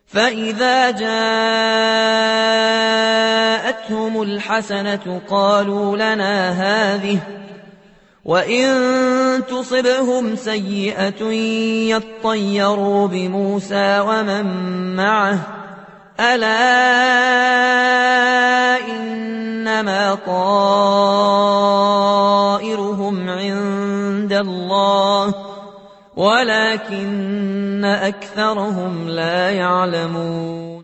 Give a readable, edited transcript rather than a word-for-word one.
فإذا جاءتهم الحسنة قالوا لنا هذه، وإن تصبهم سيئة يطيروا بموسى ومن معه، ألا إنما طائرهم عند الله ولكن أكثرهم لا يعلمون.